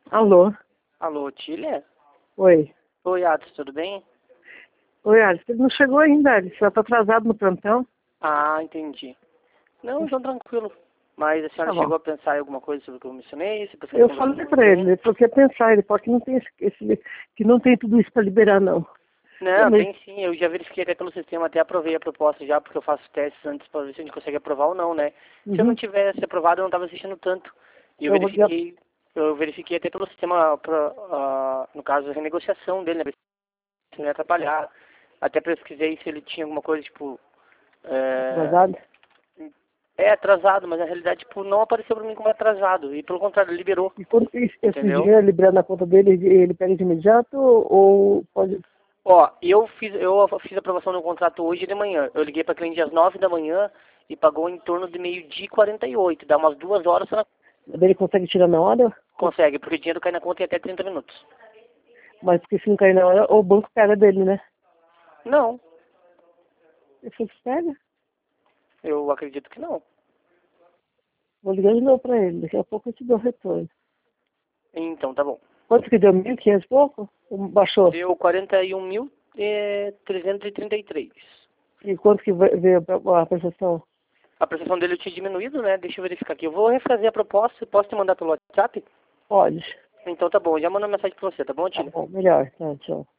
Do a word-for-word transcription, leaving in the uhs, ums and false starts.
Alô? Alô, Tília? Oi. Oi, Atos, tudo bem? Oi, Alice. Ele não chegou ainda, Alice. Só tá atrasado no plantão. Ah, entendi. Não, então tranquilo. Mas a senhora Tá bom. chegou a pensar em alguma coisa sobre o que eu mencionei? Você prefere Eu conversar falei com pra ele, alguém? ele falou que ia pensar, ele falou que não tem esse, esse- que não tem tudo isso pra liberar, não. Não, Mas tem sim. Eu já verifiquei até pelo sistema, até aprovei a proposta já, porque eu faço testes antes para ver se a gente consegue aprovar ou não, né? Se eu não uhum, tivesse aprovado, eu não estava assistindo tanto. E eu eu vou ligar. verifiquei, eu verifiquei até pelo sistema, pra, ah, no caso, a renegociação dele, né? Se não ia atrapalhar. Até pesquisei se ele tinha alguma coisa, tipo... é, Atrasado. É atrasado, mas na realidade, tipo, não apareceu pra mim como atrasado. E pelo contrário, liberou. E quando esse esse Entendeu? dinheiro é liberado na conta dele, ele ele pega de imediato ou pode... Ó, eu fiz, eu fiz a aprovação do contrato hoje de manhã. Eu liguei pra cliente às nove da manhã e pagou em torno de meio-dia e quarenta e oito. Dá umas duas horas, você não Ele consegue tirar na hora? consegue, porque o dinheiro cai na conta em até trinta minutos. Mas porque se não cair na hora, o banco pega dele, né? Não, Ele falou que pega. eu acredito que não. Vou ligar de novo pra ele. Daqui a pouco eu te dou o retorno. Então, tá bom. Quanto que deu? Mil e quinhentos e pouco? Ou baixou? Deu quarenta e um mil trezentos e trinta e três. E quanto que vai- veio a a prestação? A prestação dele eu tinha diminuído, né? Deixa eu verificar aqui. Eu vou refazer a proposta. Posso te mandar pelo WhatsApp? Pode. Então tá bom. Eu já mando uma mensagem pra você, tá bom, Tá Tília? bom, melhor. Tá, tchau.